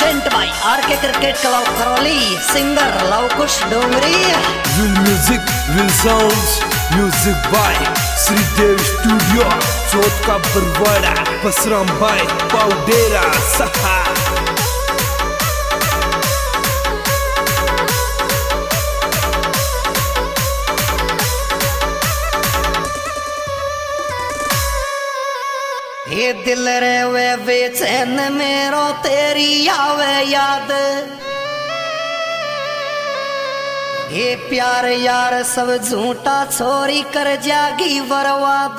Present by R K cricket club Karauli, singer Lavkush Dongri. Will music will sounds, music by Shridev studio, Chauth Ka Barwara, Basram भाई पाउडेरा सहा। ये दिल रे वे बेचैन मेरो तेरी आवे याद, ये प्यार यार सब झूठा छोरी कर जागी बर्बाद।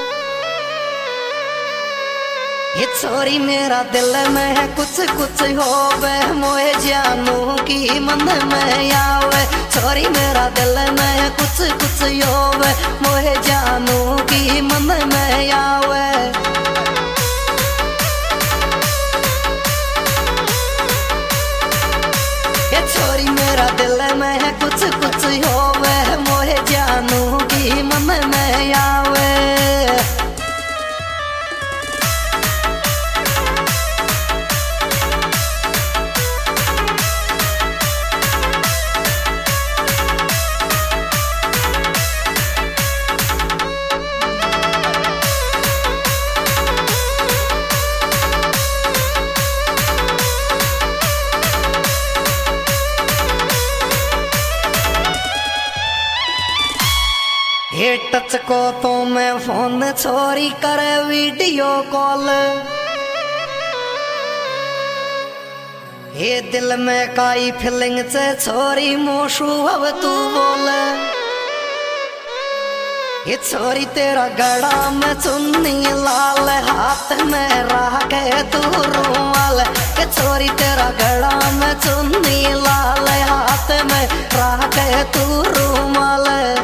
ये छोरी मेरा दिल में है कुछ कुछ होवे, मोए जानू की मन में आवे। छोरी मेरा दिल में है कुछ कुछ होवे, मोए जानू की मन में आवे। छोरी मेरा दिल में है कुछ कुछ होवे, मोहे जानू की मन में आवे। ये टच को तो मैं फोन छोरी करे वीडियो कॉल, ये दिल में काई फीलिंग से छोरी मोशू अब तू बोल। ये छोरी तेरा गड़ा में चुन्नी लाल, हाथ में राखे तू रुमाल। ये छोरी तेरा गड़ा में चुन्नी लाल, हाथ में राखे तू रुमाल।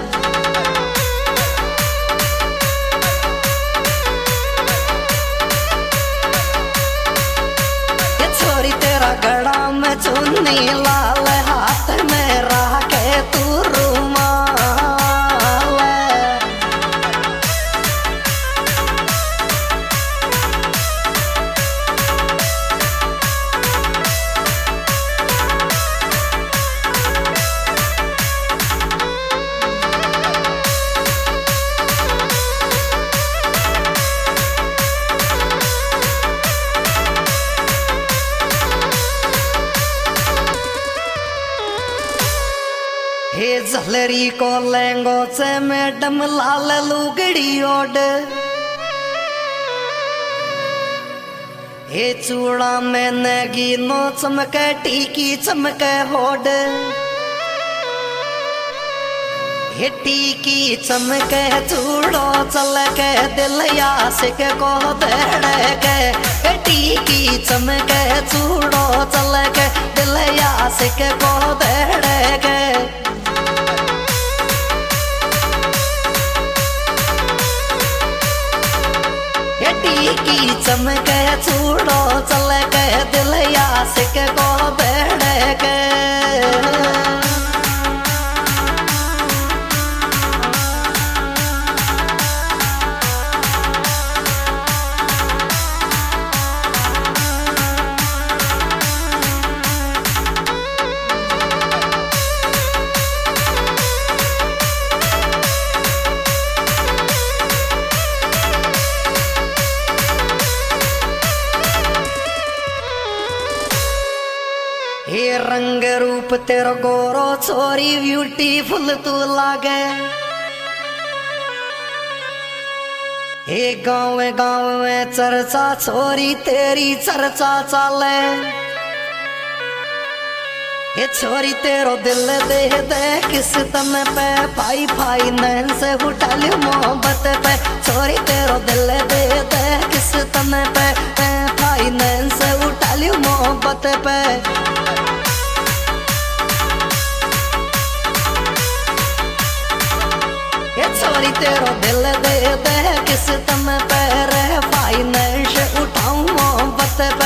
गड़ा में चुन्नी लाल, हाथ में राखे तू रुमाल। हे झलरी को लेंगो से मैडम लाल लुगड़ी ओड, हे चूड़ा में नगीनो चमके टीकी चमके होड। हे टीकी चमके चूड़ो चलके दिल यासिक को दड़के। हे टीकी चमके चूड़ो चलके दिल यासिक को दड़के। की चमके चूड़ो चलके दिल यासिक को बेड़के। हे रंग रूप तेरा गोरो छोरी ब्यूटीफुल तू लागे। हे गाँव गाँव में चर्चा छोरी तेरी चर्चा चाले। हे छोरी तेरो दिल दे दे किस तन पे, फाई फाई नैन से उठा लियो मोहब्बत पे। छोरी तेरो दिल दे दे किस तन पे, फाई नैन से उठा लियो मोहब्बत पे। छोरी तेरो दिल दे दे किस तम पे, रे फाइनेंस उठाऊं मोहब्बत पे।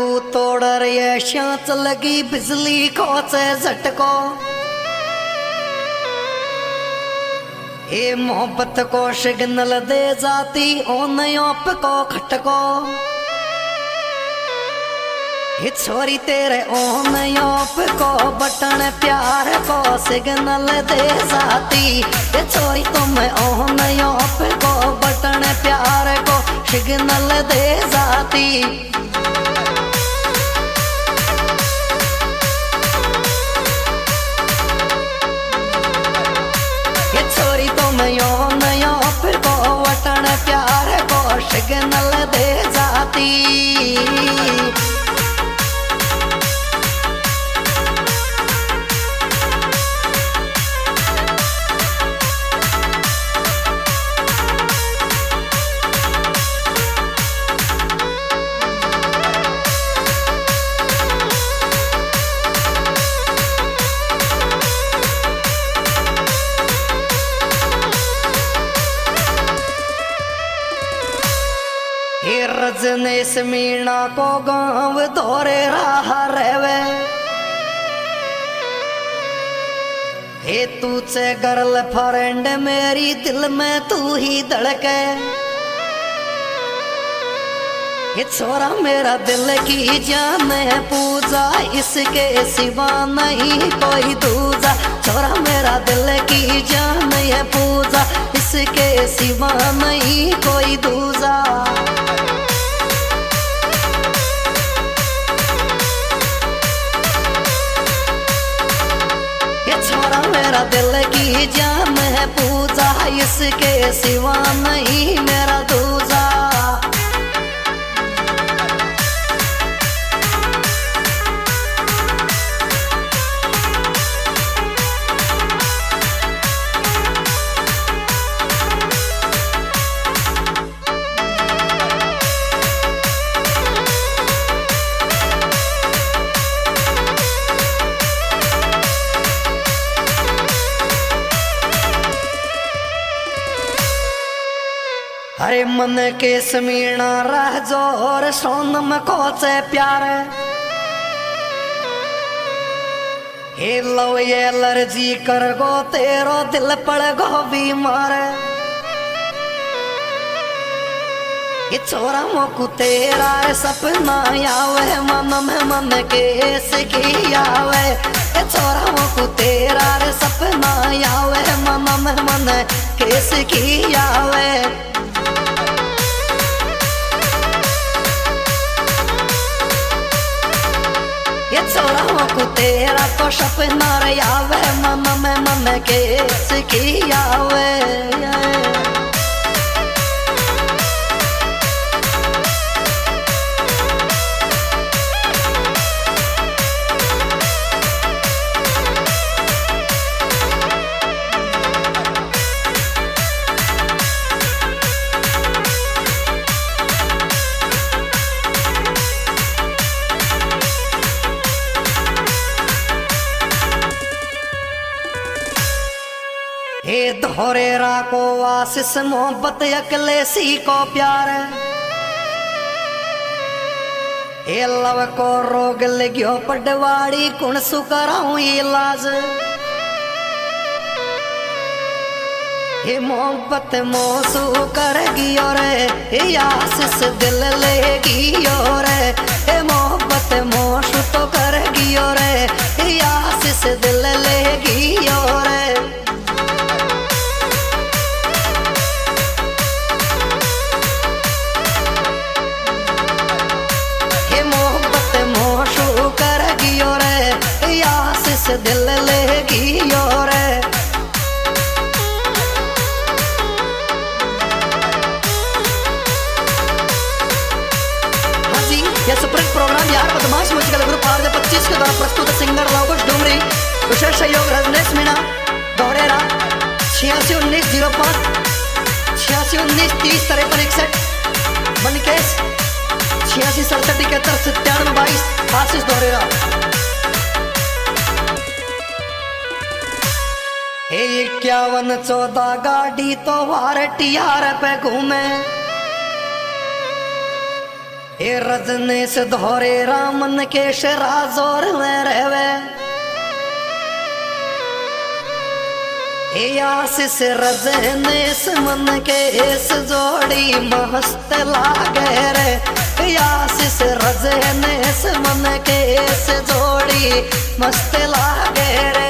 को तोड़ रे शांत लगी बिजली खोचे झटको ए मोहब्बत को सिग्नल दे जाती ओ नयोप को खटको ये छोरी तेरे ओ नयोप को बटन प्यार को सिग्नल दे जाती ये छोरी तुम ओ नयोप को बटन प्यार को सिग्नल दे जाती ये छोरी तुम ओ नयोप को बटन प्यार को सिग्नल दे जाती रजनीश मीणा को गाँव दौरे रहा रेवे हे तू से गर्ल फ्रेंड मेरी दिल में तू ही धड़के ये छोरा मेरा दिल की जान है पूजा इसके सिवा नहीं कोई दूजा छोरा मेरा दिल की जान है पूजा इसके सिवा नहीं कोई दूजा मेरा दिल की जान है पूजा इसके सिवा नहीं मेरा दूजा अरे मन के समीना रह जोर सोनम खोचे प्यार हे लव ये एलर्जी कर गो तेरो दिल पड़ गो बीमार ये छोरा मोकू तेरा सपना आवे मन में मन के सकी आवे ये छोरा मोकू तेरा सपना आवे मन में मन के सकी आवे छोरा को तेरा को सपना आवे मन में मन के सकी आवे हे धोरे राको आशीष मोहब्बत अकले सी को प्यार हे लव को रोग लग्यो पडवाड़ी कुण सुकराऊं इलाज हे मोहब्बत मोसू करेगी और हे आशीष दिल लेगी और हे मोहब्बत मोसू तो करेगी और हे आशीष दिल लेगी और दिल लेगी और हाँ जी यह सुप्रसिद्ध प्रोग्राम यार बदमाश म्यूजिकल ग्रुप आर 25 के द्वारा प्रस्तुत सिंगर लवकुश डुमरी विशेष सहयोग रजनीश मीणा दौरेरा 861905 861930 5361 बनकेश 866771 9722 आशीष दौरेरा हे 5114 गाड़ी तो वार टीआर पे घूमे ये रजनीश धोरे रामन के शराजोर में रहवे आशीष रजनीश मन के इस जोड़ी मस्त लागे रे आशीष रजनीश मन के इस जोड़ी मस्त लागे रे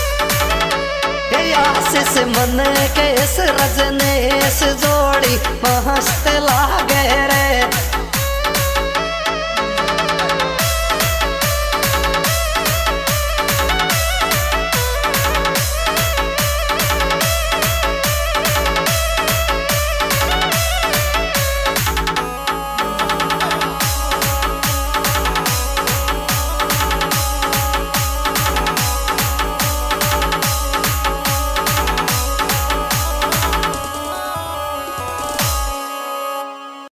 आशीष मन के इस रजनीश जोड़ी